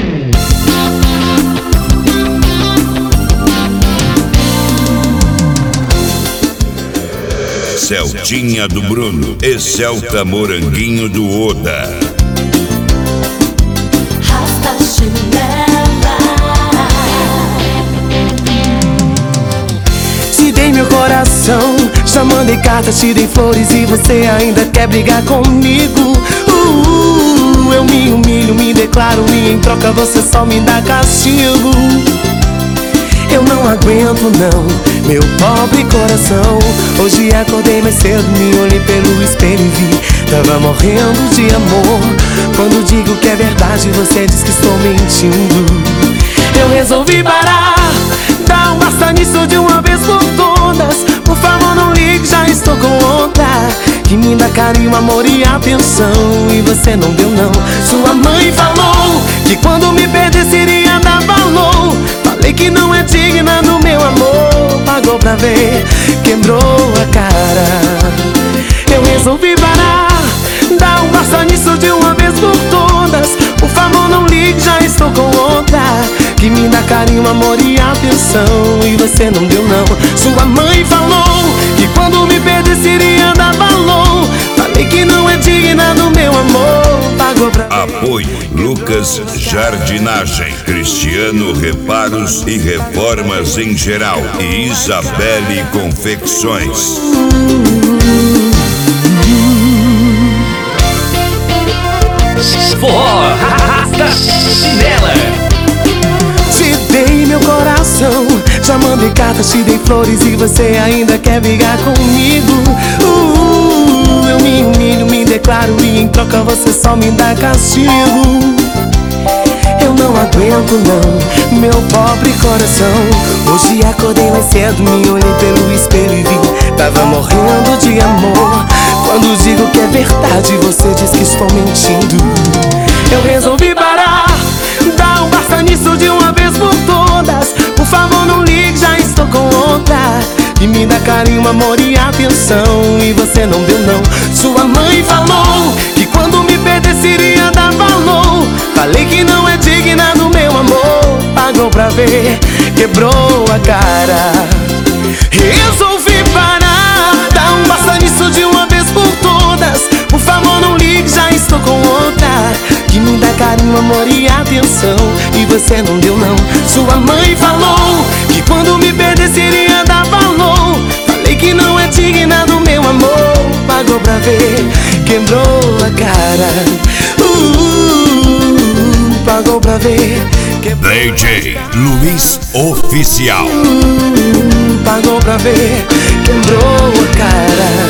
Celtinha do Bruno e Celta Moranguinho do Oda. Te dei meu coração, já mandei cartas, te dei flores e você ainda quer brigar comigo. Eu me humilho, me declaro e em troca você só me dá castigo. Eu não aguento não, meu pobre coração. Hoje acordei mais cedo, me olhei pelo espelho e vi, tava morrendo de amor. Quando digo que é verdade, você diz que estou mentindo. Eu resolvi parar, dá um basta nisso de uma vez por todas. Por favor não ligue, já estou com outra que me dá carinho, amor e atenção, e você não deu não. Sua mãe falou que quando me perdesse iria dar valor. Falei que não é digna do meu amor, pagou pra ver, quebrou a cara. Eu resolvi parar, dá um basta nisso de uma vez por todas. Por favor não ligue, já estou com outra que me dá carinho, amor e atenção, e você não deu não. Sua mãe falou que quando me perdesse iria dar valor. Falei que não é digna do meu amor, pagou pra ver. Apoio Lucas Jardinagem, Cristiano Reparos e Reformas em Geral e Isabelle Confecções. Forró, arrasta chinela. Te dei meu coração, já mandei cartas, te dei flores e você ainda quer brigar comigo. Eu me humilho, me declaro e em troca você só me dá castigo. Eu não aguento não, meu pobre coração. Hoje acordei mais cedo, me olhei pelo espelho e vi, tava morrendo de amor. Quando digo que é verdade, você diz que estou mentindo. Eu resolvi parar, dá um basta nisso de uma vez por todas. Por favor não ligue, já estou com outra e me dá carinho, amor e atenção, e você não deu não. Sua mãe falou que quando me perdesse iria dar valor. Falei que não é digna do meu amor, pagou pra ver, quebrou a cara. Resolvi parar, dá um basta nisso de uma vez por todas. Por favor não ligue, já estou com outra que me dá carinho, amor e atenção, e você não deu não. Sua mãe falou que quando me perdesse iria dar valor. Falei que não é digna do meu amor, pagou pra ver, quebrou a cara. Pagou pra ver, quebrou. DJ Luiz Oficial. Pagou pra ver, quebrou a cara.